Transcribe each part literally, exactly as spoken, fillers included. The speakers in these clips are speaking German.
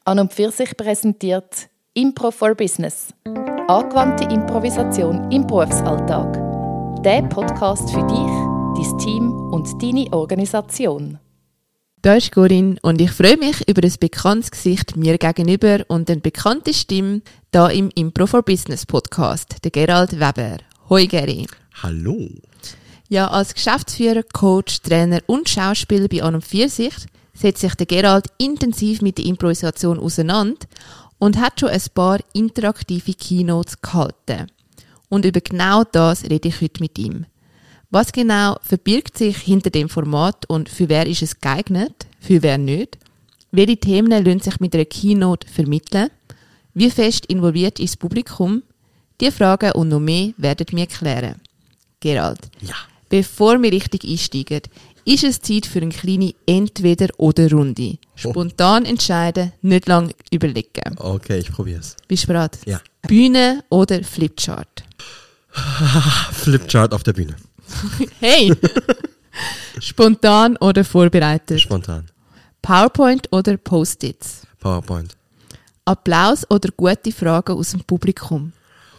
An und für sich präsentiert Impro for Business. Angewandte Improvisation im Berufsalltag. Der Podcast für dich, dein Team und deine Organisation. Da ist Corinne und ich freue mich über ein bekanntes Gesicht mir gegenüber und eine bekannte Stimme da im Impro for Business Podcast, der Gerald Weber. Hoi Geri. Hallo. Ja, als Geschäftsführer, Coach, Trainer und Schauspieler bei An und für sich setzt sich der Gerald intensiv mit der Improvisation auseinander und hat schon ein paar interaktive Keynotes gehalten. Und über genau das rede ich heute mit ihm. Was genau verbirgt sich hinter dem Format und für wer ist es geeignet, für wer nicht? Welche Themen lassen sich mit einer Keynote vermitteln? Wie fest involviert ist das Publikum? Diese Fragen und noch mehr werden wir klären. Gerald, Ja. bevor wir richtig einsteigen, ist es Zeit für eine kleine Entweder-oder-Runde. Spontan entscheiden, nicht lange überlegen. Okay, ich probier's. Bist du bereit? Ja. Bühne oder Flipchart? Flipchart auf der Bühne. Hey! Spontan oder vorbereitet? Spontan. PowerPoint oder Post-its? PowerPoint. Applaus oder gute Fragen aus dem Publikum?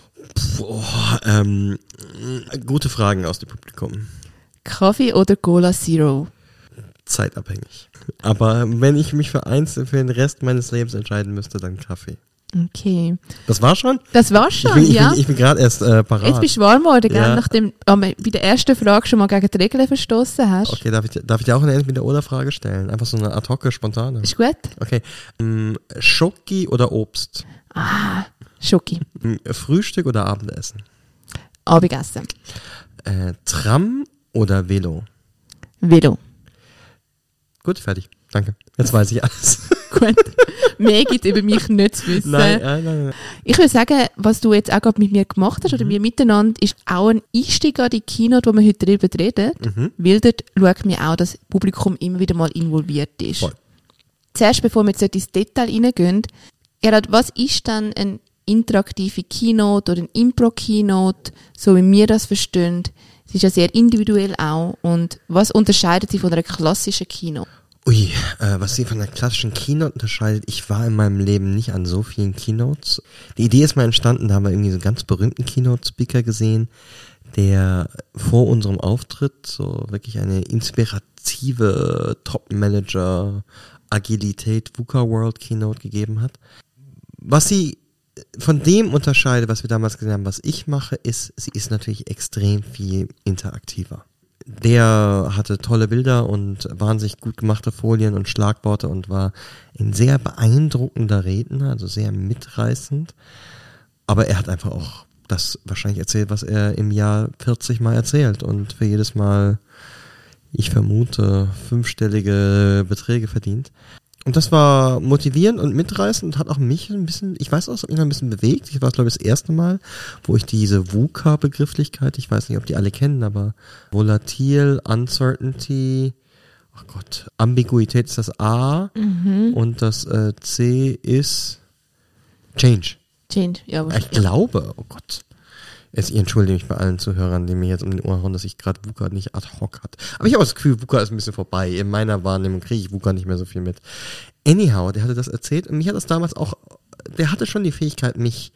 Boah, ähm, gute Fragen aus dem Publikum. Kaffee oder Cola Zero? Zeitabhängig. Aber wenn ich mich für eins für den Rest meines Lebens entscheiden müsste, dann Kaffee. Okay. Das war schon? Das war's schon, ich bin, ich ja. bin, ich bin gerade erst äh, parat. Jetzt bist du warm geworden, gell? Ja. Nachdem du bei der ersten Frage schon mal gegen die Regeln verstoßen hast. Okay, darf ich, darf ich dir auch eine Entweder-oder-Frage stellen? Einfach so eine ad hoc, spontane. Ist gut? Okay. Ähm, Schoki oder Obst? Ah, Schoki. Ähm, Frühstück oder Abendessen? Abendessen. Äh, Tram oder Velo? Velo. Gut, fertig. Danke. Jetzt weiß ich alles. Gut. Mehr gibt über mich nicht zu wissen. Nein, nein, nein, nein. Ich würde sagen, was du jetzt auch gerade mit mir gemacht hast, oder wir miteinander, ist auch ein Einstieg an die Keynote, wo wir heute darüber reden. Mhm. Weil dort schaut mir auch, dass das Publikum immer wieder mal involviert ist. Voll. Zuerst, bevor wir jetzt ins Detail reingehen, Gerhard, was ist dann eine interaktive Keynote oder eine Impro-Keynote, so wie wir das verstehen? Es ist ja sehr individuell auch. Und was unterscheidet sie von einer klassischen Keynote? Ui, äh, was sie von der klassischen Keynote unterscheidet, ich war in meinem Leben nicht an so vielen Keynotes. Die Idee ist mal entstanden, da haben wir irgendwie so einen ganz berühmten Keynote-Speaker gesehen, der vor unserem Auftritt so wirklich eine inspirative Top-Manager Agilität VUCA World Keynote gegeben hat. Was sie von dem unterscheidet, was wir damals gesehen haben, was ich mache, ist, sie ist natürlich extrem viel interaktiver. Der hatte tolle Bilder und wahnsinnig gut gemachte Folien und Schlagworte und war ein sehr beeindruckender Redner, also sehr mitreißend. Aber er hat einfach auch das wahrscheinlich erzählt, was er im Jahr vierzig Mal erzählt und für jedes Mal, ich vermute, fünfstellige Beträge verdient. Und das war motivierend und mitreißend und hat auch mich ein bisschen, ich weiß auch, es hat mich noch ein bisschen bewegt. Ich war, glaube ich, das erste Mal, wo ich diese VUCA-Begrifflichkeit, ich weiß nicht, ob die alle kennen, aber Volatil, Uncertainty, oh Gott, Ambiguität ist das A Mhm. und das äh, C ist Change. Change, ja. Ich glaube, oh Gott. Jetzt, ich entschuldige mich bei allen Zuhörern, die mir jetzt um den Ohren hauen, dass ich gerade VUCA nicht ad hoc hat. Aber ich habe das Gefühl, VUCA ist ein bisschen vorbei. In meiner Wahrnehmung kriege ich VUCA nicht mehr so viel mit. Anyhow, der hatte das erzählt und mich hat das damals auch, der hatte schon die Fähigkeit, mich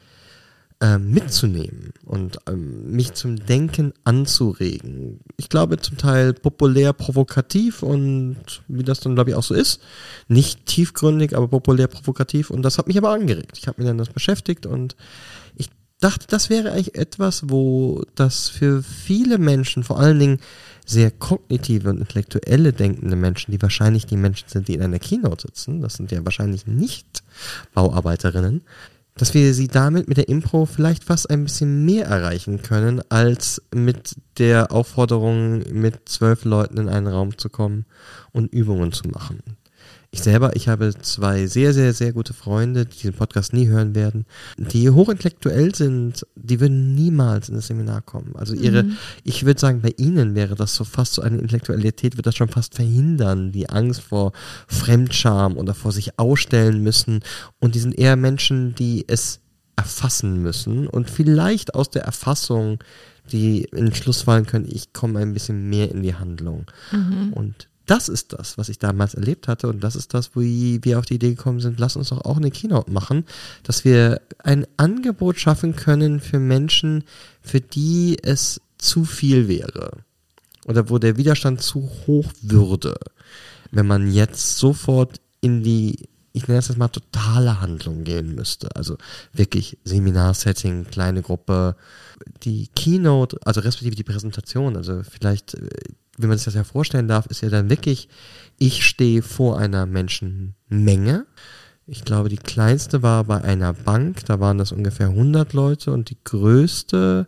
ähm, mitzunehmen und ähm, mich zum Denken anzuregen. Ich glaube zum Teil populär provokativ und wie das dann, glaube ich, auch so ist. Nicht tiefgründig, aber populär provokativ und das hat mich aber angeregt. Ich habe mich dann das beschäftigt und ich dachte, das wäre eigentlich etwas, wo das für viele Menschen, vor allen Dingen sehr kognitive und intellektuelle denkende Menschen, die wahrscheinlich die Menschen sind, die in einer Keynote sitzen, das sind ja wahrscheinlich nicht Bauarbeiterinnen, dass wir sie damit mit der Impro vielleicht fast ein bisschen mehr erreichen können, als mit der Aufforderung, mit zwölf Leuten in einen Raum zu kommen und Übungen zu machen. Ich selber, ich habe zwei sehr, sehr, sehr gute Freunde, die diesen Podcast nie hören werden, die hochintellektuell sind, die würden niemals in das Seminar kommen. Also ihre, mhm. ich würde sagen, bei ihnen wäre das so fast so eine Intellektualität, wird das schon fast verhindern, die Angst vor Fremdscham oder vor sich ausstellen müssen. Und die sind eher Menschen, die es erfassen müssen und vielleicht aus der Erfassung die in den Schluss fallen können, ich komme ein bisschen mehr in die Handlung. Mhm. Und das ist das, was ich damals erlebt hatte und das ist das, wo wir auf die Idee gekommen sind, lass uns doch auch eine Keynote machen, dass wir ein Angebot schaffen können für Menschen, für die es zu viel wäre oder wo der Widerstand zu hoch würde, wenn man jetzt sofort in die, ich nenne es jetzt mal, totale Handlung gehen müsste. Also wirklich Seminarsetting, kleine Gruppe, die Keynote, also respektive die Präsentation, also vielleicht, wenn man sich das ja vorstellen darf, ist ja dann wirklich, ich stehe vor einer Menschenmenge. Ich glaube, die kleinste war bei einer Bank, da waren das ungefähr hundert Leute und die größte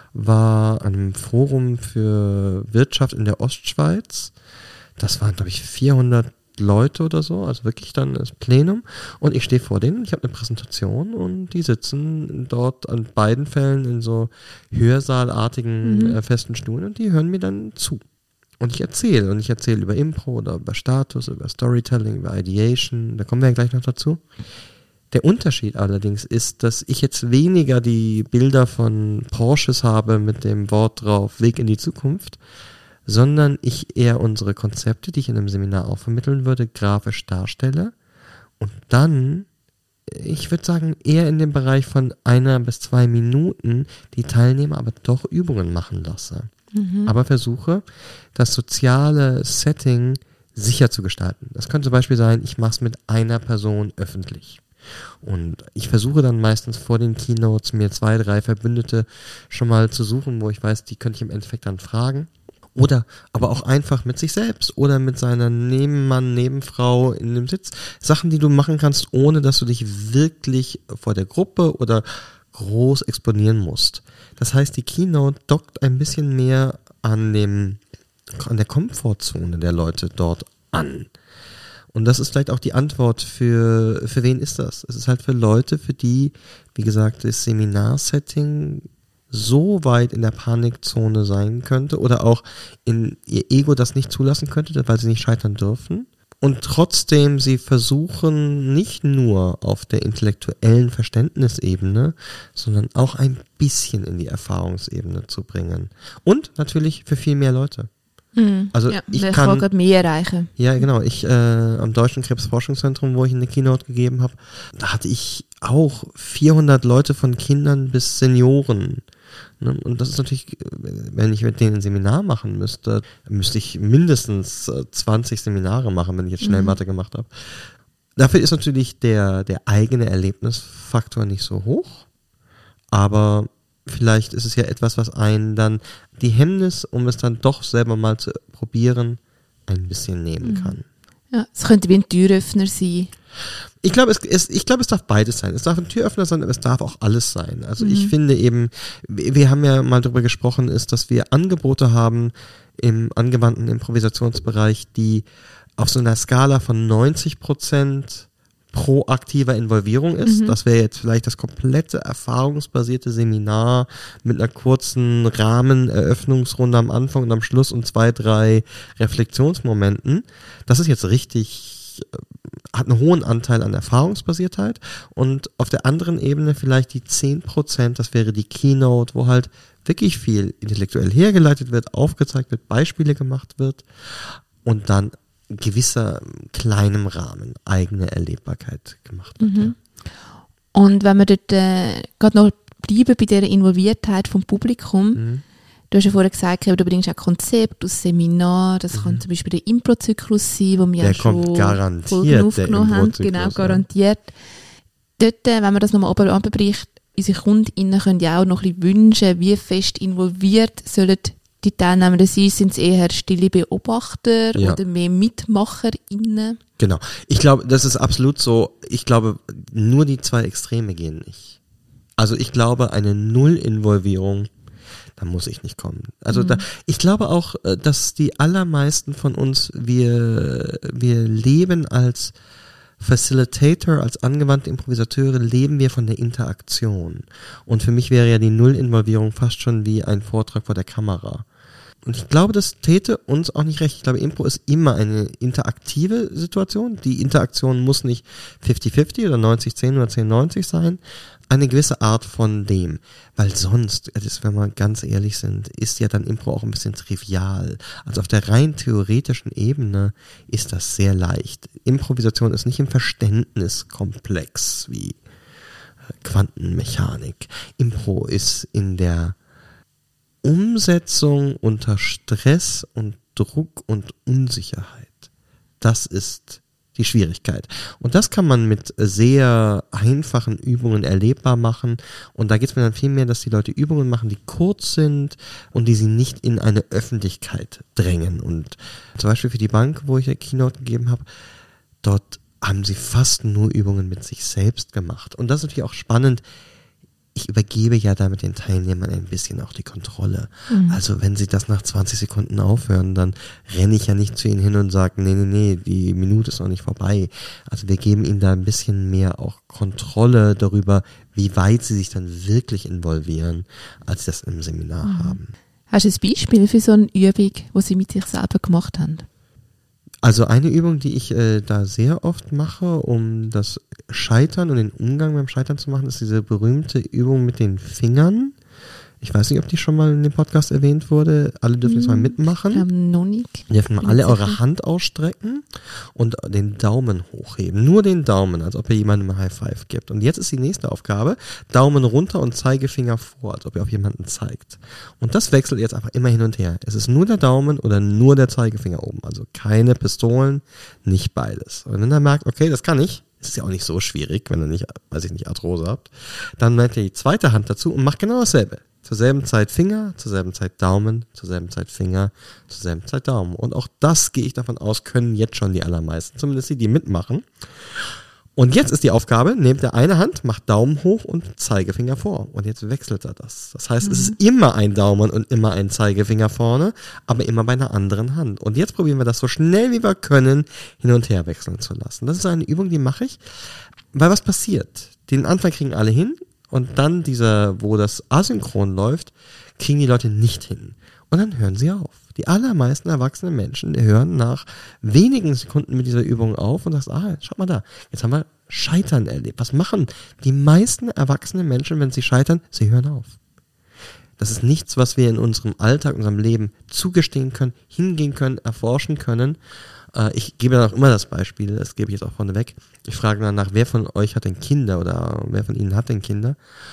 war an einem Forum für Wirtschaft in der Ostschweiz. Das waren, glaube ich, vierhundert Leute oder so, also wirklich dann das Plenum und ich stehe vor denen, ich habe eine Präsentation und die sitzen dort an beiden Fällen in so hörsaalartigen mhm. äh, festen Stühlen und die hören mir dann zu. Und ich erzähle und ich erzähle über Impro oder über Status, über Storytelling, über Ideation, da kommen wir ja gleich noch dazu. Der Unterschied allerdings ist, dass ich jetzt weniger die Bilder von Porsches habe mit dem Wort drauf, Weg in die Zukunft, sondern ich eher unsere Konzepte, die ich in einem Seminar auch vermitteln würde, grafisch darstelle und dann, ich würde sagen, eher in dem Bereich von einer bis zwei Minuten die Teilnehmer aber doch Übungen machen lasse. Mhm. Aber versuche, das soziale Setting sicher zu gestalten. Das könnte zum Beispiel sein, ich mache es mit einer Person öffentlich. Und ich versuche dann meistens vor den Keynotes mir zwei, drei Verbündete schon mal zu suchen, wo ich weiß, die könnte ich im Endeffekt dann fragen. Oder aber auch einfach mit sich selbst oder mit seiner Nebenmann, Nebenfrau in dem Sitz. Sachen, die du machen kannst, ohne dass du dich wirklich vor der Gruppe oder groß exponieren musst. Das heißt, die Keynote dockt ein bisschen mehr an dem, an der Komfortzone der Leute dort an. Und das ist vielleicht auch die Antwort für, für wen ist das? Es ist halt für Leute, für die, wie gesagt, das Seminarsetting so weit in der Panikzone sein könnte oder auch in ihr Ego das nicht zulassen könnte, weil sie nicht scheitern dürfen. Und trotzdem sie versuchen, nicht nur auf der intellektuellen Verständnisebene, sondern auch ein bisschen in die Erfahrungsebene zu bringen. Und natürlich für viel mehr Leute. Mhm. Also ja, ich kann, kann kann mehr erreichen. Ja, genau. Ich äh, am Deutschen Krebsforschungszentrum, wo ich eine Keynote gegeben habe, da hatte ich auch vierhundert Leute von Kindern bis Senioren. Ne? Und das ist natürlich, wenn ich mit denen ein Seminar machen müsste, müsste ich mindestens zwanzig Seminare machen, wenn ich jetzt schnell mhm. Mathe gemacht habe. Dafür ist natürlich der der eigene Erlebnisfaktor nicht so hoch, aber vielleicht ist es ja etwas, was einen dann die Hemmnis, um es dann doch selber mal zu probieren, ein bisschen nehmen mhm. kann. Ja, es könnte wie ein Türöffner sein. Ich glaube, es, es, ich glaube, es darf beides sein. Es darf ein Türöffner sein, aber es darf auch alles sein. Also mhm. ich finde eben, wir haben ja mal darüber gesprochen, ist, dass wir Angebote haben im angewandten Improvisationsbereich, die auf so einer Skala von neunzig Prozent proaktiver Involvierung ist. Mhm. Das wäre jetzt vielleicht das komplette erfahrungsbasierte Seminar mit einer kurzen Rahmeneröffnungsrunde am Anfang und am Schluss und zwei, drei Reflexionsmomenten. Das ist jetzt richtig, hat einen hohen Anteil an Erfahrungsbasiertheit und auf der anderen Ebene vielleicht die zehn Prozent, das wäre die Keynote, wo halt wirklich viel intellektuell hergeleitet wird, aufgezeigt wird, Beispiele gemacht wird und dann gewisser kleinem Rahmen eigene Erlebbarkeit gemacht wird. Mhm. Ja. Und wenn wir dort äh, gerade noch bleiben bei dieser Involviertheit vom Publikum, mhm. du hast ja vorher gesagt, du bringst auch Konzept aus Seminar, das mhm. kann zum Beispiel der Impro-Zyklus sein, wo wir der ja schon kommt garantiert, Folgen aufgenommen haben, genau, garantiert. Ja. Dort, wenn man das nochmal oben runterbricht, unsere KundInnen können ja auch noch ein bisschen wünschen, wie fest involviert sollen die Teilnehmer sein, sind es eher stille Beobachter ja. oder mehr MitmacherInnen? Genau. Ich glaube, das ist absolut so. Ich glaube, nur die zwei Extreme gehen nicht. Also ich glaube, eine Null-Involvierung, da muss ich nicht kommen. Also mhm. da, ich glaube auch, dass die allermeisten von uns, wir, wir leben als Facilitator, als angewandte Improvisateure, leben wir von der Interaktion. Und für mich wäre ja die Null-Involvierung fast schon wie ein Vortrag vor der Kamera. Und ich glaube, das täte uns auch nicht recht. Ich glaube, Impro ist immer eine interaktive Situation. Die Interaktion muss nicht fünfzig fünfzig oder neunzig zehn oder zehn neunzig sein. Eine gewisse Art von dem. Weil sonst, also wenn wir ganz ehrlich sind, ist ja dann Impro auch ein bisschen trivial. Also auf der rein theoretischen Ebene ist das sehr leicht. Improvisation ist nicht im Verständnis komplex wie Quantenmechanik. Impro ist in der Umsetzung unter Stress und Druck und Unsicherheit. Das ist die Schwierigkeit. Und das kann man mit sehr einfachen Übungen erlebbar machen. Und da geht es mir dann viel mehr, dass die Leute Übungen machen, die kurz sind und die sie nicht in eine Öffentlichkeit drängen. Und zum Beispiel für die Bank, wo ich eine Keynote gegeben habe, dort haben sie fast nur Übungen mit sich selbst gemacht. Und das ist natürlich auch spannend. Ich übergebe ja damit den Teilnehmern ein bisschen auch die Kontrolle. Mhm. Also wenn sie das nach zwanzig Sekunden aufhören, dann renne ich ja nicht zu ihnen hin und sage, nee, nee, nee, die Minute ist noch nicht vorbei. Also wir geben ihnen da ein bisschen mehr auch Kontrolle darüber, wie weit sie sich dann wirklich involvieren, als sie das im Seminar mhm. haben. Hast du ein Beispiel für so eine Übung, die sie mit sich selber gemacht haben? Also eine Übung, die ich äh, da sehr oft mache, um das Scheitern und den Umgang beim Scheitern zu machen, ist diese berühmte Übung mit den Fingern. Ich weiß nicht, ob die schon mal in dem Podcast erwähnt wurde. Alle dürfen jetzt mal mitmachen. Ich glaube noch nicht. Ihr dürft mal alle eure Hand ausstrecken und den Daumen hochheben. Nur den Daumen, als ob ihr jemandem ein High Five gibt. Und jetzt ist die nächste Aufgabe. Daumen runter und Zeigefinger vor, als ob ihr auf jemanden zeigt. Und das wechselt jetzt einfach immer hin und her. Es ist nur der Daumen oder nur der Zeigefinger oben. Also keine Pistolen, nicht beides. Und wenn ihr merkt, okay, das kann ich, ist ja auch nicht so schwierig, wenn ihr nicht, weiß ich nicht, Arthrose habt, dann nehmt ihr die zweite Hand dazu und macht genau dasselbe. Zur selben Zeit Finger, zur selben Zeit Daumen, zur selben Zeit Finger, zur selben Zeit Daumen. Und auch das, gehe ich davon aus, können jetzt schon die allermeisten, zumindest die, die mitmachen. Und jetzt ist die Aufgabe, nehmt der eine Hand, macht Daumen hoch und Zeigefinger vor. Und jetzt wechselt er das. Das heißt, mhm. es ist immer ein Daumen und immer ein Zeigefinger vorne, aber immer bei einer anderen Hand. Und jetzt probieren wir das so schnell wie wir können, hin und her wechseln zu lassen. Das ist eine Übung, die mache ich, weil was passiert? Den Anfang kriegen alle hin. Und dann dieser, wo das asynchron läuft, kriegen die Leute nicht hin. Und dann hören sie auf. Die allermeisten erwachsenen Menschen, die hören nach wenigen Sekunden mit dieser Übung auf und sagen, ah, schaut mal da, jetzt haben wir Scheitern erlebt. Was machen die meisten erwachsenen Menschen, wenn sie scheitern? Sie hören auf. Das ist nichts, was wir in unserem Alltag, in unserem Leben zugestehen können, hingehen können, erforschen können. Ich gebe dann auch immer das Beispiel, das gebe ich jetzt auch vorneweg. Ich frage danach, wer von euch hat denn Kinder oder wer von Ihnen hat denn Kinder?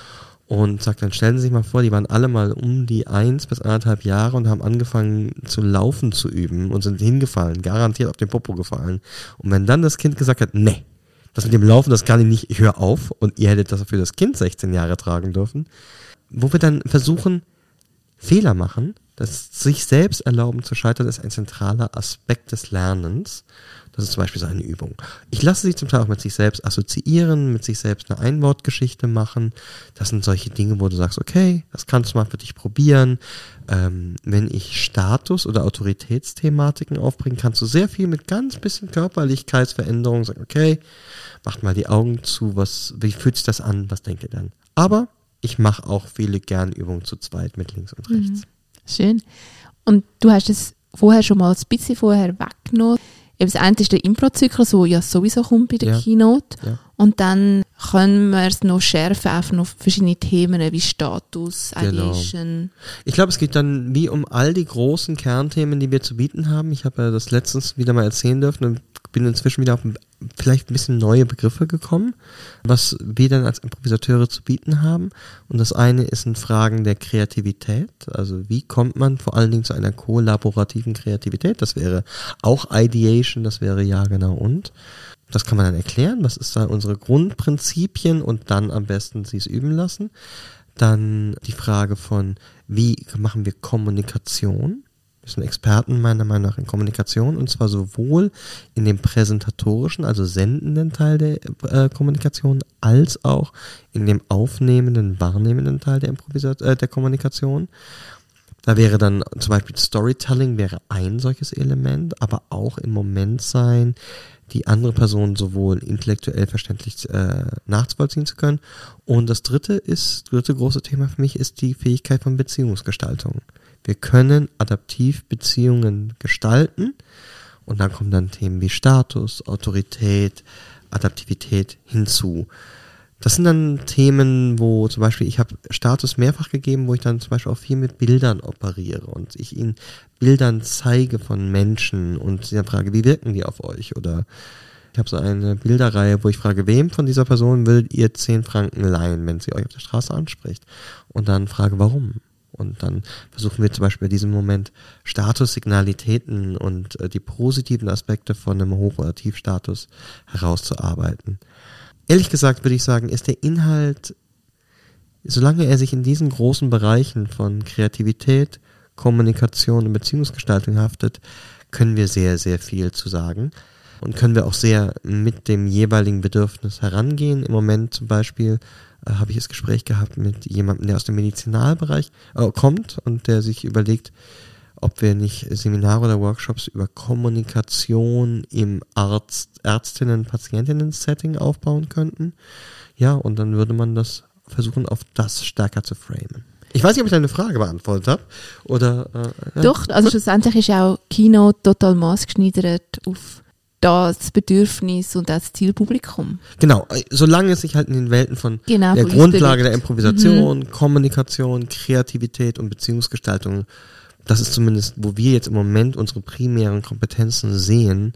Und sage dann, stellen Sie sich mal vor, die waren alle mal um die eins bis anderthalb Jahre und haben angefangen zu laufen zu üben und sind hingefallen, garantiert auf den Popo gefallen. Und wenn dann das Kind gesagt hat, nee, das mit dem Laufen, das kann ich nicht, ich höre auf, und ihr hättet das für das Kind sechzehn Jahre tragen dürfen, wo wir dann versuchen, Fehler machen, das sich selbst erlauben zu scheitern, ist ein zentraler Aspekt des Lernens. Das ist zum Beispiel so eine Übung. Ich lasse sie zum Teil auch mit sich selbst assoziieren, mit sich selbst eine Einwortgeschichte machen. Das sind solche Dinge, wo du sagst, okay, das kannst du mal für dich probieren. Ähm, wenn ich Status- oder Autoritätsthematiken aufbringe, kannst du sehr viel mit ganz bisschen Körperlichkeitsveränderungen sagen, okay, macht mal die Augen zu, was, wie fühlt sich das an, was denkt ihr dann? Aber ich mache auch viele Gernübungen zu zweit mit links und rechts. Mhm. Schön. Und du hast es vorher schon mal ein bisschen vorher weggenommen. Eben das eine ist der Impro-Zyklus, der ja sowieso kommt bei der ja. Keynote. Ja. Und dann können wir es noch schärfen, einfach noch verschiedene Themen wie Status, Ideation. Genau. Ich glaube, es geht dann wie um all die großen Kernthemen, die wir zu bieten haben. Ich habe ja das letztens wieder mal erzählen dürfen und bin inzwischen wieder auf vielleicht ein bisschen neue Begriffe gekommen, was wir dann als Improvisateure zu bieten haben. Und das eine ist in Fragen der Kreativität. Also wie kommt man vor allen Dingen zu einer kollaborativen Kreativität? Das wäre auch Ideation, das wäre ja genau und. Das kann man dann erklären, was ist da unsere Grundprinzipien und dann am besten sie es üben lassen. Dann die Frage von, wie machen wir Kommunikation? Wir sind Experten meiner Meinung nach in Kommunikation, und zwar sowohl in dem präsentatorischen, also sendenden Teil der äh, Kommunikation, als auch in dem aufnehmenden, wahrnehmenden Teil der, Improvisa- äh, der Kommunikation. Da wäre dann zum Beispiel Storytelling wäre ein solches Element, aber auch im Moment sein, die andere Person sowohl intellektuell verständlich äh, nachvollziehen zu können. Und das dritte ist, dritte große Thema für mich ist die Fähigkeit von Beziehungsgestaltung. Wir können adaptiv Beziehungen gestalten und dann kommen dann Themen wie Status, Autorität, Adaptivität hinzu. Das sind dann Themen, wo zum Beispiel, ich habe Status mehrfach gegeben, wo ich dann zum Beispiel auch viel mit Bildern operiere und ich ihnen Bildern zeige von Menschen und sie dann frage, wie wirken die auf euch? Oder ich habe so eine Bilderreihe, wo ich frage, wem von dieser Person würdet ihr zehn Franken leihen, wenn sie euch auf der Straße anspricht? Und dann frage, warum? Und dann versuchen wir zum Beispiel in diesem Moment Statussignalitäten und äh, die positiven Aspekte von einem Hoch- oder Tiefstatus herauszuarbeiten. Ehrlich gesagt würde ich sagen, ist der Inhalt, solange er sich in diesen großen Bereichen von Kreativität, Kommunikation und Beziehungsgestaltung haftet, können wir sehr, sehr viel zu sagen und können wir auch sehr mit dem jeweiligen Bedürfnis herangehen. Im Moment zum Beispiel äh, habe ich das Gespräch gehabt mit jemandem, der aus dem Medizinalbereich äh, kommt und der sich überlegt, ob wir nicht Seminare oder Workshops über Kommunikation im Arzt, Ärztinnen, Patientinnen-Setting aufbauen könnten. Ja, und dann würde man das versuchen, auf das stärker zu framen. Ich weiß nicht, ob ich deine Frage beantwortet habe. Oder, äh, ja. Doch, also schlussendlich ist auch Keynote total maßgeschneidert auf das Bedürfnis und das Zielpublikum. Genau, solange es sich halt in den Welten von genau, der von Grundlage der Improvisation, mhm. Kommunikation, Kreativität und Beziehungsgestaltung, das ist zumindest, wo wir jetzt im Moment unsere primären Kompetenzen sehen.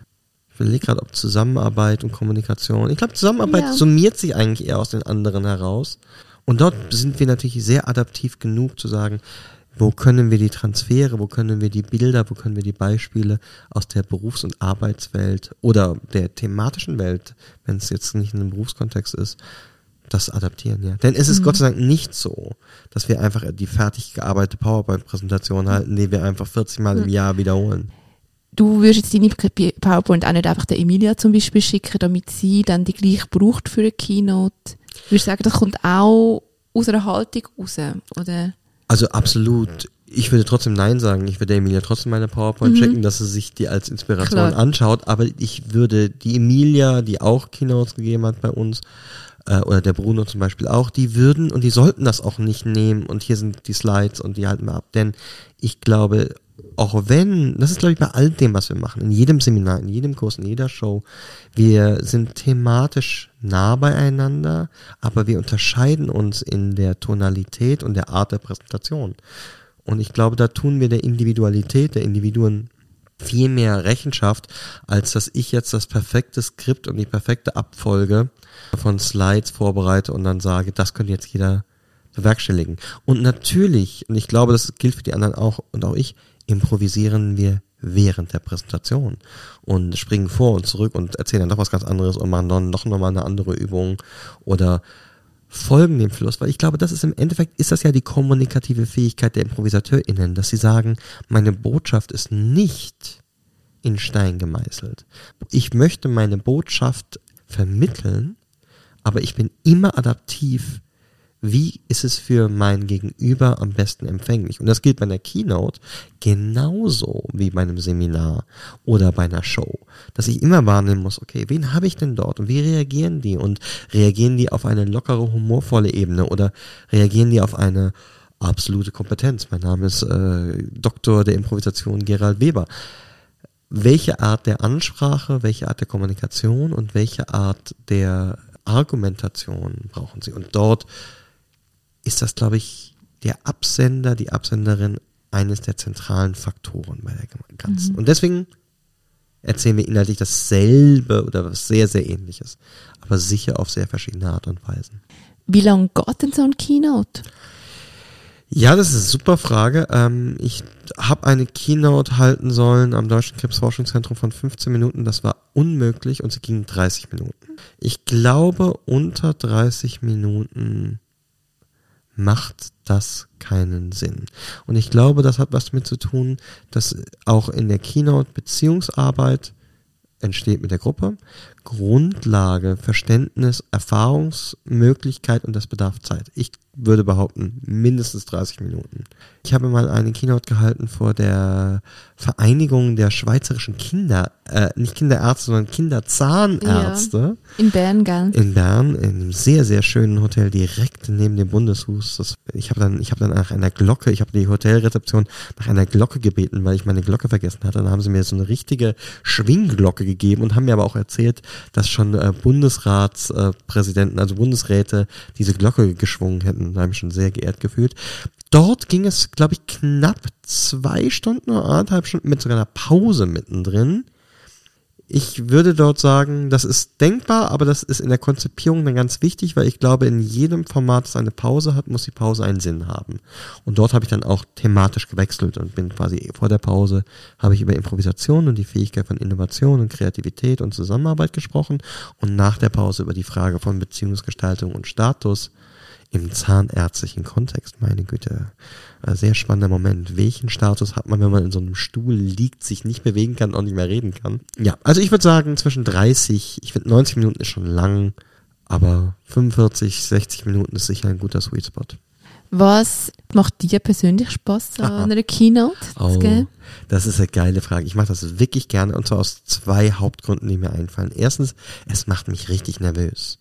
Ich überlege gerade, ob Zusammenarbeit und Kommunikation, ich glaube, Zusammenarbeit ja. summiert sich eigentlich eher aus den anderen heraus. Und dort sind wir natürlich sehr adaptiv genug zu sagen, wo können wir die Transfere, wo können wir die Bilder, wo können wir die Beispiele aus der Berufs- und Arbeitswelt oder der thematischen Welt, wenn es jetzt nicht in einem Berufskontext ist, das adaptieren, ja. Denn es ist mhm. Gott sei Dank nicht so, dass wir einfach die fertig gearbeitete PowerPoint-Präsentation halten, die wir einfach vierzig Mal mhm. im Jahr wiederholen. Du würdest jetzt deine PowerPoint auch nicht einfach der Emilia zum Beispiel schicken, damit sie dann die gleich braucht für eine Keynote. Würdest du sagen, das kommt auch aus einer Haltung raus, oder? Also absolut. Ich würde trotzdem Nein sagen. Ich würde der Emilia trotzdem meine PowerPoint mhm. schicken, dass sie sich die als Inspiration Klar. anschaut. Aber ich würde die Emilia, die auch Keynotes gegeben hat bei uns, äh, oder der Bruno zum Beispiel auch, die würden und die sollten das auch nicht nehmen. Und hier sind die Slides und die halten wir ab. Denn ich glaube, auch wenn, das ist glaube ich bei all dem, was wir machen, in jedem Seminar, in jedem Kurs, in jeder Show, wir sind thematisch nah beieinander, aber wir unterscheiden uns in der Tonalität und der Art der Präsentation. Und ich glaube, da tun wir der Individualität der Individuen viel mehr Rechenschaft, als dass ich jetzt das perfekte Skript und die perfekte Abfolge von Slides vorbereite und dann sage, das könnte jetzt jeder bewerkstelligen. Und natürlich, und ich glaube, das gilt für die anderen auch und auch ich, improvisieren wir während der Präsentation und springen vor und zurück und erzählen dann doch was ganz anderes und machen dann noch nochmal eine andere Übung oder folgen dem Fluss, weil ich glaube, das ist im Endeffekt, ist das ja die kommunikative Fähigkeit der ImprovisateurInnen, dass sie sagen, meine Botschaft ist nicht in Stein gemeißelt. Ich möchte meine Botschaft vermitteln, aber ich bin immer adaptiv. Wie ist es für mein Gegenüber am besten empfänglich? Und das gilt bei einer Keynote genauso wie bei einem Seminar oder bei einer Show, dass ich immer wahrnehmen muss, okay, wen habe ich denn dort und wie reagieren die? Und reagieren die auf eine lockere, humorvolle Ebene oder reagieren die auf eine absolute Kompetenz? Mein Name ist äh, Doktor der Improvisation Gerald Weber. Welche Art der Ansprache, welche Art der Kommunikation und welche Art der Argumentation brauchen sie? Und dort ist das, glaube ich, der Absender, die Absenderin eines der zentralen Faktoren bei der Ganzen. Mhm. Und deswegen erzählen wir inhaltlich dasselbe oder was sehr, sehr Ähnliches, aber sicher auf sehr verschiedene Art und Weisen. Wie lange geht denn so ein Keynote? Ja, das ist eine super Frage. Ähm, ich habe eine Keynote halten sollen am Deutschen Krebsforschungszentrum von fünfzehn Minuten. Das war unmöglich und sie ging dreißig Minuten. Ich glaube, unter dreißig Minuten macht das keinen Sinn. Und ich glaube, das hat was damit zu tun, dass auch in der Keynote Beziehungsarbeit entsteht mit der Gruppe. Grundlage, Verständnis, Erfahrungsmöglichkeit und das bedarf Zeit. Ich würde behaupten, mindestens dreißig Minuten. Ich habe mal eine Keynote gehalten vor der Vereinigung der schweizerischen Kinder, äh, nicht Kinderärzte, sondern Kinderzahnärzte. Ja, in Bern, gell? In Bern, in einem sehr, sehr schönen Hotel direkt neben dem Bundeshus. Das, ich habe dann, ich habe dann nach einer Glocke, ich habe die Hotelrezeption nach einer Glocke gebeten, weil ich meine Glocke vergessen hatte. Dann haben sie mir so eine richtige Schwingglocke gegeben und haben mir aber auch erzählt, dass schon äh, Bundesratspräsidenten, also Bundesräte, diese Glocke geschwungen hätten. Da habe ich schon sehr geehrt gefühlt. Dort ging es, glaube ich, knapp zwei Stunden oder anderthalb Stunden mit sogar einer Pause mittendrin. Ich würde dort sagen, das ist denkbar, aber das ist in der Konzipierung dann ganz wichtig, weil ich glaube, in jedem Format, das eine Pause hat, muss die Pause einen Sinn haben. Und dort habe ich dann auch thematisch gewechselt und bin quasi vor der Pause, habe ich über Improvisation und die Fähigkeit von Innovation und Kreativität und Zusammenarbeit gesprochen und nach der Pause über die Frage von Beziehungsgestaltung und Status im zahnärztlichen Kontext. Meine Güte, ein sehr spannender Moment. Welchen Status hat man, wenn man in so einem Stuhl liegt, sich nicht bewegen kann und auch nicht mehr reden kann? Ja, also ich würde sagen zwischen dreißig, ich finde neunzig Minuten ist schon lang, aber fünfundvierzig, sechzig Minuten ist sicher ein guter Sweet Spot. Was macht dir persönlich Spaß an Aha. einer Keynote? Oh, das ist eine geile Frage. Ich mache das wirklich gerne und zwar aus zwei Hauptgründen, die mir einfallen. Erstens, es macht mich richtig nervös.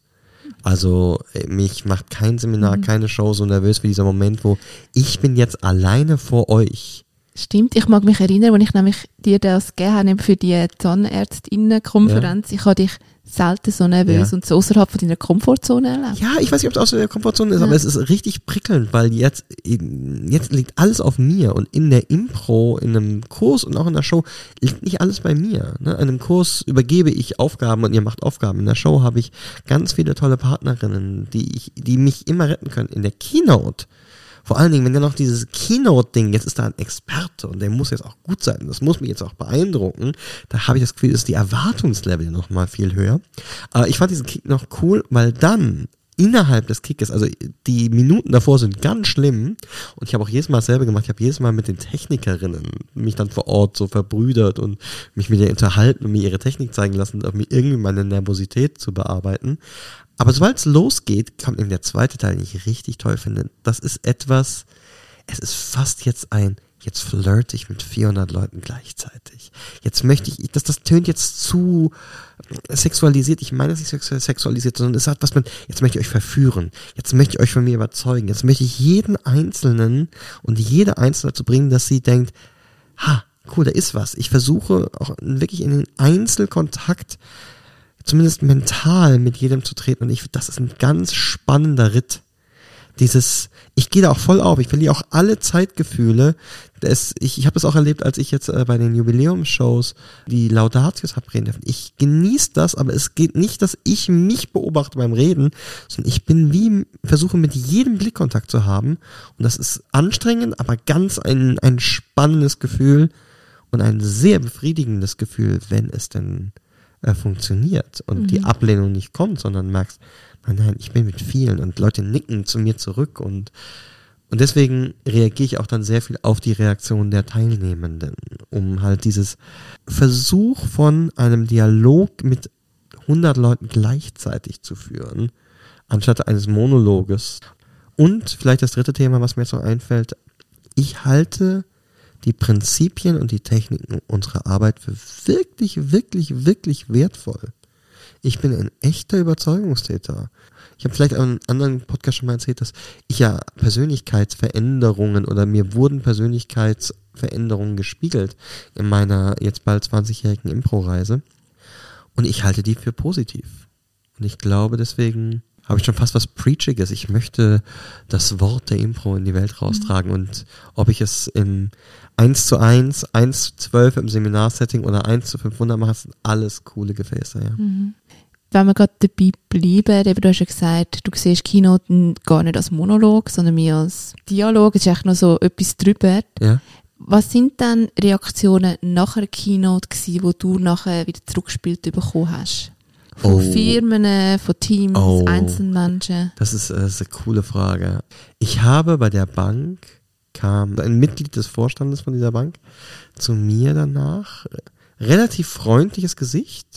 Also mich macht kein Seminar, mhm. keine Show so nervös wie dieser Moment, wo ich bin jetzt alleine vor euch. Stimmt, ich mag mich erinnern, als ich nämlich dir das gegeben habe für die Zahnärztinnenkonferenz. Ja. Ich habe dich selten so nervös ja. und so außerhalb von deiner Komfortzone erlebt. Ja, ich weiß nicht, ob es außerhalb der Komfortzone ist, ja. aber es ist richtig prickelnd, weil jetzt, jetzt liegt alles auf mir und in der Impro, in einem Kurs und auch in der Show liegt nicht alles bei mir. Ne? In einem Kurs übergebe ich Aufgaben und ihr macht Aufgaben. In der Show habe ich ganz viele tolle Partnerinnen, die ich, die mich immer retten können. In der Keynote, vor allen Dingen, wenn dann noch dieses Keynote-Ding, jetzt ist da ein Experte und der muss jetzt auch gut sein, das muss mich jetzt auch beeindrucken, da habe ich das Gefühl, ist die Erwartungslevel noch mal viel höher. Aber ich fand diesen Kick noch cool, weil dann innerhalb des Kickes, also die Minuten davor sind ganz schlimm und ich habe auch jedes Mal dasselbe gemacht, ich habe jedes Mal mit den Technikerinnen mich dann vor Ort so verbrüdert und mich mit denen unterhalten und mir ihre Technik zeigen lassen, um mir irgendwie meine Nervosität zu bearbeiten. Aber sobald es losgeht, kommt eben der zweite Teil, den ich richtig toll finde. Das ist etwas, es ist fast jetzt ein, jetzt flirte ich mit vierhundert Leuten gleichzeitig. Jetzt möchte ich, das, das tönt jetzt zu sexualisiert. Ich meine es nicht sexualisiert, sondern es hat was mit, jetzt möchte ich euch verführen. Jetzt möchte ich euch von mir überzeugen. Jetzt möchte ich jeden Einzelnen und jede Einzelne dazu bringen, dass sie denkt, ha, cool, da ist was. Ich versuche auch wirklich in den Einzelkontakt zumindest mental mit jedem zu treten und ich, das ist ein ganz spannender Ritt. Dieses, ich gehe da auch voll auf, ich verliere auch alle Zeitgefühle. Das, ich ich habe das auch erlebt, als ich jetzt äh, bei den Jubiläumsshows die Laudatius habe reden dürfen. Ich genieße das, aber es geht nicht, dass ich mich beobachte beim Reden, sondern ich bin wie, versuche mit jedem Blickkontakt zu haben und das ist anstrengend, aber ganz ein, ein spannendes Gefühl und ein sehr befriedigendes Gefühl, wenn es denn äh, funktioniert und mhm. die Ablehnung nicht kommt, sondern merkst, nein, nein, ich bin mit vielen und Leute nicken zu mir zurück und und deswegen reagiere ich auch dann sehr viel auf die Reaktion der Teilnehmenden, um halt dieses Versuch von einem Dialog mit hundert Leuten gleichzeitig zu führen, anstatt eines Monologes. Und vielleicht das dritte Thema, was mir jetzt noch einfällt, ich halte die Prinzipien und die Techniken unserer Arbeit für wirklich, wirklich, wirklich wertvoll. Ich bin ein echter Überzeugungstäter. Ich habe vielleicht einen anderen Podcast schon mal erzählt, dass ich ja Persönlichkeitsveränderungen oder mir wurden Persönlichkeitsveränderungen gespiegelt in meiner jetzt bald zwanzigjährigen Impro-Reise. Und ich halte die für positiv. Und ich glaube, deswegen habe ich schon fast was Preachiges. Ich möchte das Wort der Impro in die Welt raustragen. Mhm. Und ob ich es im eins zu eins, eins zu zwölf im Seminarsetting oder eins zu fünfhundert mache, sind alles coole Gefäße. Ja. Mhm. Wenn wir gerade dabei bleiben, eben, du hast ja gesagt, du siehst Keynote gar nicht als Monolog, sondern mehr als Dialog. Es ist echt noch so etwas drüber. Ja. Was sind dann Reaktionen nach einer Keynote gewesen, die du nachher wieder zurückgespielt bekommen hast? Von oh. Firmen, von Teams, oh. Einzelmenschen? Das ist, das ist eine coole Frage. Ich habe bei der Bank, kam ein Mitglied des Vorstandes von dieser Bank zu mir danach, relativ freundliches Gesicht,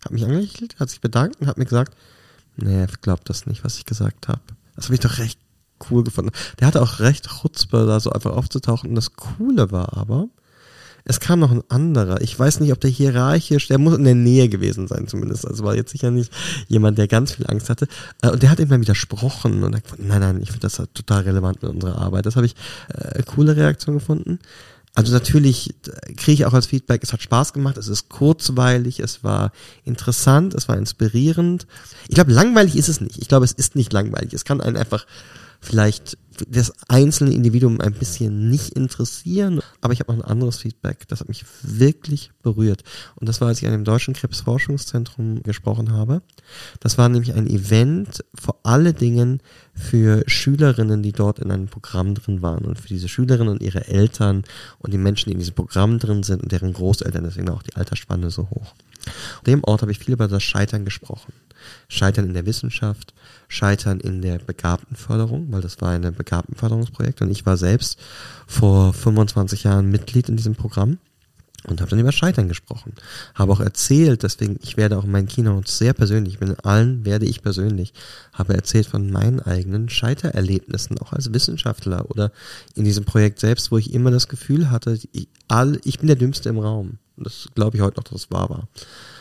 hat mich angelächelt, hat sich bedankt und hat mir gesagt, nee, ich glaub das nicht, was ich gesagt habe. Das habe ich doch recht cool gefunden. Der hatte auch recht Chutzpe, da so einfach aufzutauchen. Und das Coole war aber, es kam noch ein anderer. Ich weiß nicht, ob der hierarchisch, der muss in der Nähe gewesen sein zumindest. Also war jetzt sicher nicht jemand, der ganz viel Angst hatte. Und der hat ihm dann widersprochen und hat gesagt, nein, nein, ich finde das total relevant mit unserer Arbeit. Das habe ich äh, coole Reaktion gefunden. Also natürlich kriege ich auch als Feedback, es hat Spaß gemacht, es ist kurzweilig, es war interessant, es war inspirierend. Ich glaube, langweilig ist es nicht. Ich glaube, es ist nicht langweilig. Es kann einen einfach vielleicht das einzelne Individuum ein bisschen nicht interessieren. Aber ich habe noch ein anderes Feedback, das hat mich wirklich berührt. Und das war, als ich an dem Deutschen Krebsforschungszentrum gesprochen habe. Das war nämlich ein Event, vor allen Dingen für Schülerinnen, die dort in einem Programm drin waren. Und für diese Schülerinnen und ihre Eltern und die Menschen, die in diesem Programm drin sind und deren Großeltern, deswegen auch die Altersspanne so hoch. An dem Ort habe ich viel über das Scheitern gesprochen. Scheitern in der Wissenschaft, Scheitern in der Begabtenförderung, weil das war ein Begabtenförderungsprojekt und ich war selbst vor fünfundzwanzig Jahren Mitglied in diesem Programm und habe dann über Scheitern gesprochen. Habe auch erzählt, deswegen, ich werde auch in meinen Keynotes sehr persönlich, ich bin in allen werde ich persönlich, habe erzählt von meinen eigenen Scheitererlebnissen, auch als Wissenschaftler oder in diesem Projekt selbst, wo ich immer das Gefühl hatte, ich, all, ich bin der Dümmste im Raum. Das glaube ich heute noch, dass es wahr war.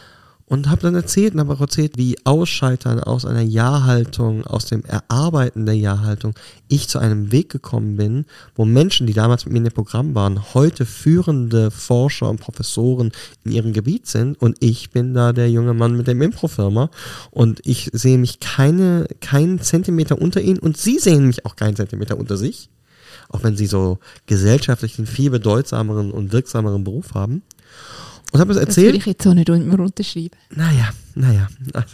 Und habe dann erzählt und habe auch erzählt, wie Ausscheitern aus einer Ja-Haltung, aus dem Erarbeiten der Ja-Haltung, ich zu einem Weg gekommen bin, wo Menschen, die damals mit mir in dem Programm waren, heute führende Forscher und Professoren in ihrem Gebiet sind und ich bin da der junge Mann mit dem Improfirma und ich sehe mich keine, keinen Zentimeter unter ihnen und sie sehen mich auch keinen Zentimeter unter sich, auch wenn sie so gesellschaftlich einen viel bedeutsameren und wirksameren Beruf haben. Und habe es erzählt. Das würde ich jetzt auch nicht mehr unterschreiben. Naja, naja.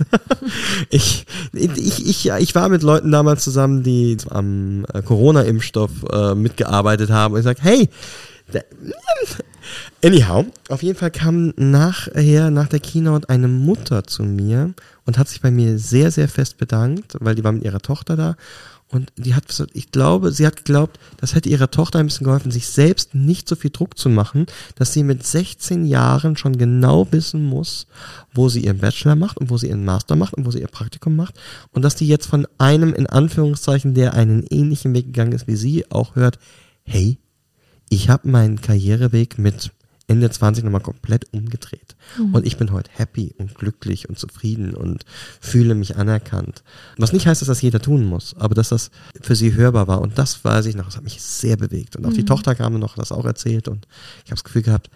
ich, ich, ich, ich war mit Leuten damals zusammen, die am Corona-Impfstoff äh, mitgearbeitet haben. Und ich sage, hey, da, anyhow, auf jeden Fall kam nachher, nach der Keynote, eine Mutter zu mir und hat sich bei mir sehr, sehr fest bedankt, weil die war mit ihrer Tochter da. Und die hat, ich glaube, sie hat geglaubt, das hätte ihrer Tochter ein bisschen geholfen, sich selbst nicht so viel Druck zu machen, dass sie mit sechzehn Jahren schon genau wissen muss, wo sie ihren Bachelor macht und wo sie ihren Master macht und wo sie ihr Praktikum macht. Und dass die jetzt von einem, in Anführungszeichen, der einen ähnlichen Weg gegangen ist wie sie, auch hört, hey, ich habe meinen Karriereweg mit Ende zwanzig nochmal komplett umgedreht. Mhm. Und ich bin heute happy und glücklich und zufrieden und fühle mich anerkannt. Was nicht heißt, dass das jeder tun muss, aber dass das für sie hörbar war. Und das weiß ich noch, das hat mich sehr bewegt. Und auch mhm. die Tochter kam noch, das auch erzählt. Und ich habe das Gefühl gehabt,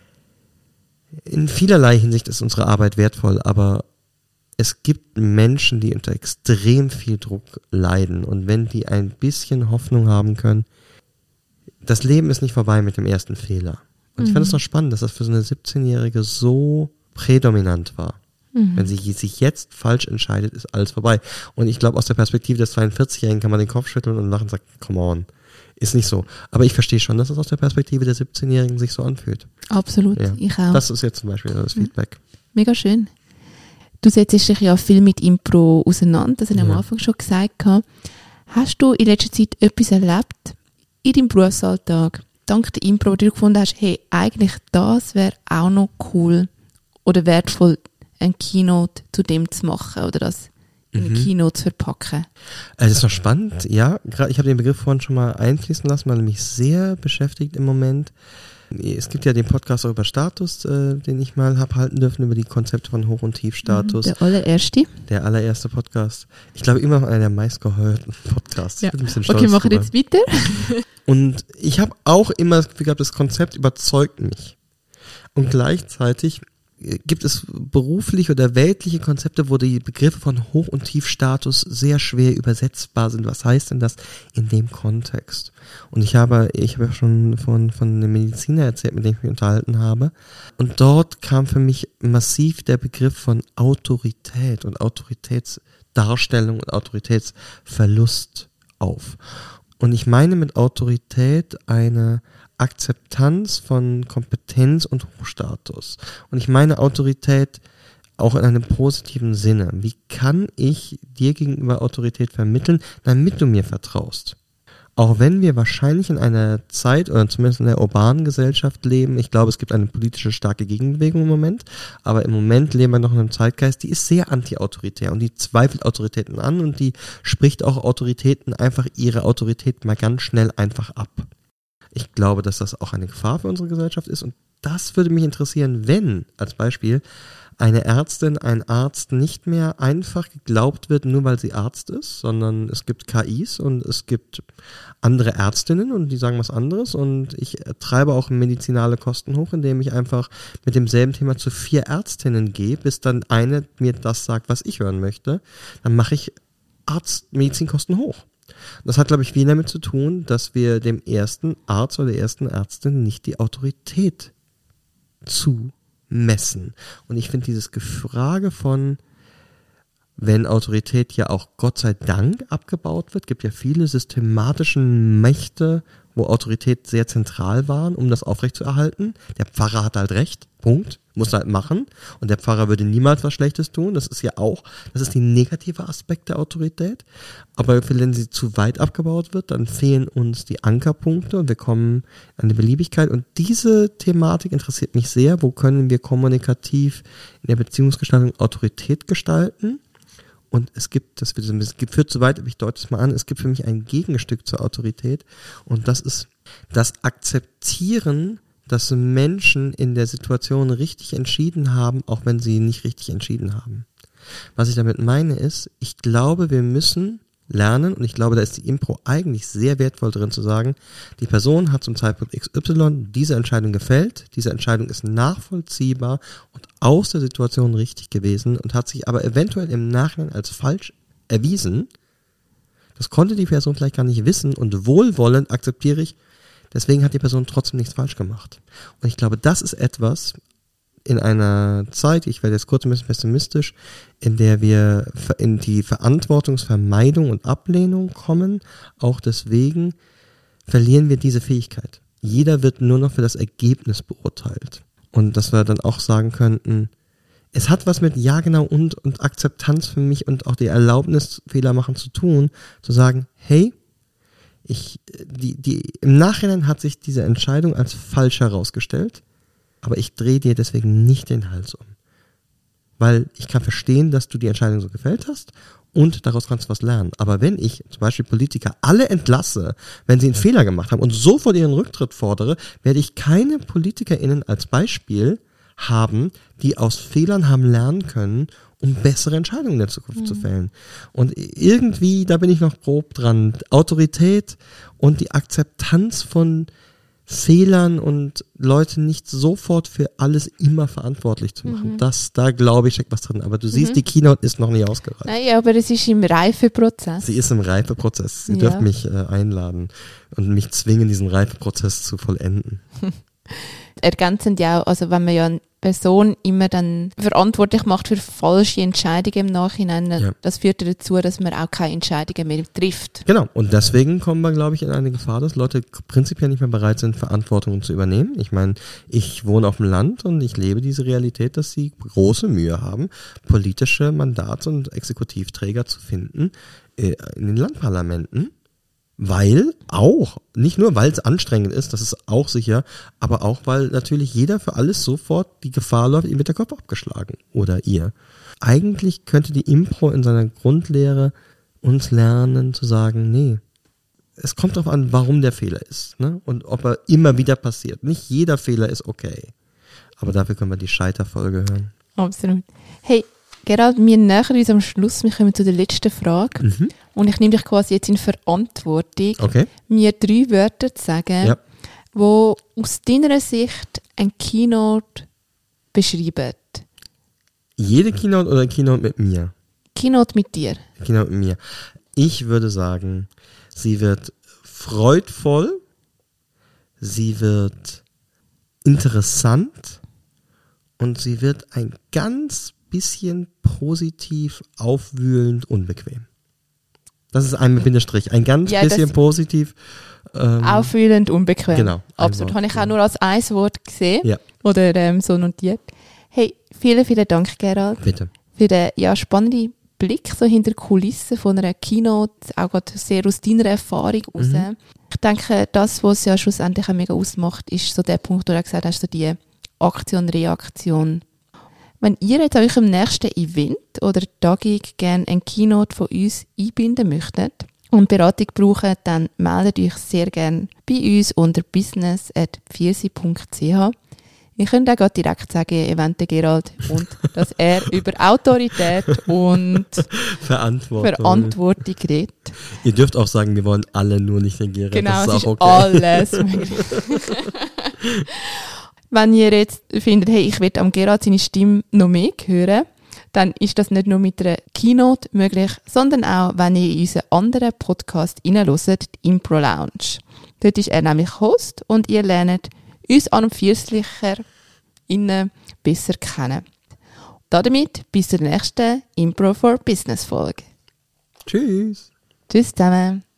in vielerlei Hinsicht ist unsere Arbeit wertvoll, aber es gibt Menschen, die unter extrem viel Druck leiden. Und wenn die ein bisschen Hoffnung haben können, das Leben ist nicht vorbei mit dem ersten Fehler. Und ich fand es noch spannend, dass das für so eine siebzehnjährige so prädominant war. Mhm. Wenn sie sich jetzt falsch entscheidet, ist alles vorbei. Und ich glaube, aus der Perspektive des zweiundvierzigjährigen kann man den Kopf schütteln und lachen und sagen, come on, ist nicht so. Aber ich verstehe schon, dass es aus der Perspektive der siebzehnjährigen sich so anfühlt. Absolut, ja. Ich auch. Das ist jetzt zum Beispiel das Feedback. Mega schön. Du setzt dich ja viel mit Impro auseinander, das habe ich ja am Anfang schon gesagt. Hast du in letzter Zeit etwas erlebt in deinem Berufsalltag, dank der Impro, wo du gefunden hast, hey, eigentlich das wäre auch noch cool oder wertvoll, ein Keynote zu dem zu machen oder das in mhm. ein Keynote zu verpacken? Das ist noch spannend, ja. Ich habe den Begriff vorhin schon mal einfließen lassen, weil er mich sehr beschäftigt im Moment. Es gibt ja den Podcast auch über Status, äh, den ich mal habe halten dürfen, über die Konzepte von Hoch- und Tiefstatus. Der allererste? Der allererste Podcast. Ich glaube, immer noch einer der meistgehörten Podcasts. Ja. Ich bin ein bisschen stolz okay, machen wir jetzt weiter. Und ich habe auch immer das Gefühl gehabt, das Konzept überzeugt mich. Und gleichzeitig gibt es berufliche oder weltliche Konzepte, wo die Begriffe von Hoch- und Tiefstatus sehr schwer übersetzbar sind. Was heißt denn das in dem Kontext? Und ich habe, ich habe ja schon von, von einem Mediziner erzählt, mit dem ich mich unterhalten habe. Und dort kam für mich massiv der Begriff von Autorität und Autoritätsdarstellung und Autoritätsverlust auf. Und ich meine mit Autorität eine Akzeptanz von Kompetenz und Hochstatus. Und ich meine Autorität auch in einem positiven Sinne. Wie kann ich dir gegenüber Autorität vermitteln, damit du mir vertraust? Auch wenn wir wahrscheinlich in einer Zeit oder zumindest in der urbanen Gesellschaft leben, ich glaube, es gibt eine politische starke Gegenbewegung im Moment, aber im Moment leben wir noch in einem Zeitgeist, die ist sehr anti-autoritär und die zweifelt Autoritäten an und die spricht auch Autoritäten einfach ihre Autorität mal ganz schnell einfach ab. Ich glaube, dass das auch eine Gefahr für unsere Gesellschaft ist und das würde mich interessieren, wenn, als Beispiel, eine Ärztin, ein Arzt nicht mehr einfach geglaubt wird, nur weil sie Arzt ist, sondern es gibt K Is und es gibt andere Ärztinnen und die sagen was anderes und ich treibe auch medizinale Kosten hoch, indem ich einfach mit demselben Thema zu vier Ärztinnen gehe, bis dann eine mir das sagt, was ich hören möchte, dann mache ich Arzt-Medizinkosten hoch. Das hat, glaube ich, viel damit zu tun, dass wir dem ersten Arzt oder der ersten Ärztin nicht die Autorität zu messen. Und ich finde dieses Gefrage von, wenn Autorität ja auch Gott sei Dank abgebaut wird, gibt ja viele systematische Mächte, wo Autorität sehr zentral waren, um das aufrechtzuerhalten. Der Pfarrer hat halt recht, Punkt, muss halt machen. Und der Pfarrer würde niemals was Schlechtes tun. Das ist ja auch, das ist die negative Aspekt der Autorität. Aber wenn sie zu weit abgebaut wird, dann fehlen uns die Ankerpunkte und wir kommen an die Beliebigkeit. Und diese Thematik interessiert mich sehr. Wo können wir kommunikativ in der Beziehungsgestaltung Autorität gestalten? Und es gibt, das wird es führt zu weit, aber ich deute es mal an, es gibt für mich ein Gegenstück zur Autorität und das ist das Akzeptieren, dass Menschen in der Situation richtig entschieden haben, auch wenn sie nicht richtig entschieden haben. Was ich damit meine ist, ich glaube, wir müssen lernen und ich glaube, da ist die Impro eigentlich sehr wertvoll drin zu sagen, die Person hat zum Zeitpunkt X Y diese Entscheidung gefällt, diese Entscheidung ist nachvollziehbar und aus der Situation richtig gewesen und hat sich aber eventuell im Nachhinein als falsch erwiesen. Das konnte die Person vielleicht gar nicht wissen und wohlwollend akzeptiere ich, deswegen hat die Person trotzdem nichts falsch gemacht. Und ich glaube, das ist etwas in einer Zeit, ich werde jetzt kurz ein bisschen pessimistisch, in der wir in die Verantwortungsvermeidung und Ablehnung kommen, auch deswegen verlieren wir diese Fähigkeit. Jeder wird nur noch für das Ergebnis beurteilt. Und dass wir dann auch sagen könnten, es hat was mit ja genau und und Akzeptanz für mich und auch die Erlaubnis, Fehler machen zu tun, zu sagen, hey, ich, die, die, im Nachhinein hat sich diese Entscheidung als falsch herausgestellt, aber ich drehe dir deswegen nicht den Hals um. Weil ich kann verstehen, dass du die Entscheidung so gefällt hast und daraus kannst du was lernen. Aber wenn ich zum Beispiel Politiker alle entlasse, wenn sie einen Fehler gemacht haben und sofort ihren Rücktritt fordere, werde ich keine PolitikerInnen als Beispiel haben, die aus Fehlern haben lernen können, um bessere Entscheidungen in der Zukunft mhm. zu fällen. Und irgendwie, da bin ich noch grob dran, Autorität und die Akzeptanz von Fehlern und Leute nicht sofort für alles immer verantwortlich zu machen. Mhm. Das, da glaube ich, steckt was drin. Aber du siehst, mhm. die Keynote ist noch nicht ausgereift. Nein, aber es ist im Reifeprozess. Sie ist im Reifeprozess. Sie ja. dürfen mich äh, einladen und mich zwingen, diesen Reifeprozess zu vollenden. Ergänzend ja auch, also wenn man ja eine Person immer dann verantwortlich macht für falsche Entscheidungen im Nachhinein, ja. das führt dazu, dass man auch keine Entscheidungen mehr trifft. Genau, und deswegen kommen wir, glaube ich, in eine Gefahr, dass Leute prinzipiell nicht mehr bereit sind, Verantwortung zu übernehmen. Ich meine, ich wohne auf dem Land und ich lebe diese Realität, dass sie große Mühe haben, politische Mandats- und Exekutivträger zu finden äh, in den Landparlamenten. Weil auch, nicht nur weil es anstrengend ist, das ist auch sicher, aber auch weil natürlich jeder für alles sofort die Gefahr läuft, ihm wird der Kopf abgeschlagen oder ihr. Eigentlich könnte die Impro in seiner Grundlehre uns lernen zu sagen, nee, es kommt darauf an, warum der Fehler ist, ne? Und ob er immer wieder passiert. Nicht jeder Fehler ist okay, aber dafür können wir die Scheiterfolge hören. Absolut. Hey, Gerald, wir nähern uns am Schluss, wir kommen zu der letzten Frage. Mhm. Und ich nehme dich quasi jetzt in Verantwortung, okay. mir drei Wörter zu sagen, ja. die aus deiner Sicht ein Keynote beschreiben. Jede Keynote oder Keynote mit mir? Keynote mit dir. Keynote mit mir. Ich würde sagen, sie wird freudvoll, sie wird interessant und sie wird ein ganz bisschen positiv, aufwühlend, unbequem. Das ist ein Bindestrich, ein ganz ja, bisschen positiv. Ähm, aufwühlend, unbequem. Genau. Absolut. Habe ich auch nur als ein Wort gesehen ja. oder ähm, so notiert. Hey, vielen, vielen Dank, Gerald. Bitte. Für den ja, spannenden Blick so hinter die Kulissen von einer Keynote, auch gerade sehr aus deiner Erfahrung raus. Mhm. Ich denke, das, was es ja schlussendlich auch mega ausmacht, ist so der Punkt, wo du gesagt hast, so die Aktion-Reaktion. Wenn ihr jetzt an eurem nächsten Event oder Tagung gerne eine Keynote von uns einbinden möchtet und Beratung brauchen, dann meldet euch sehr gerne bei uns unter business at viersi punkt c h. Ich könnte auch gerade direkt sagen, Evente Gerald, und dass er über Autorität und Verantwortung. Verantwortung redet. Ihr dürft auch sagen, wir wollen alle nur nicht den Gerald. Genau, das es ist auch ist okay. alles möglich. Wenn ihr jetzt findet, hey, ich will am Gerald seine Stimme noch mehr hören, dann ist das nicht nur mit einer Keynote möglich, sondern auch, wenn ihr in unseren anderen Podcast reinhört, die Impro Lounge. Dort ist er nämlich Host und ihr lernt uns an und für sich innen besser kennen. Damit bis zur nächsten Impro for Business Folge. Tschüss. Tschüss zusammen.